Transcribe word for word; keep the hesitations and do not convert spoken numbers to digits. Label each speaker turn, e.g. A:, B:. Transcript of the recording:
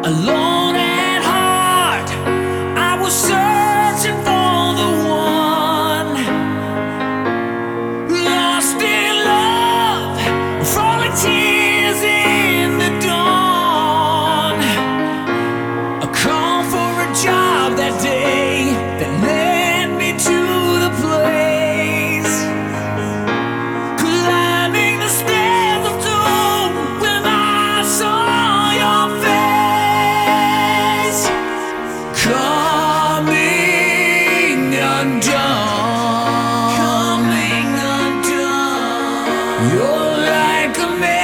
A: Alone at heart, I was searching for the one. Lost in love, falling tears.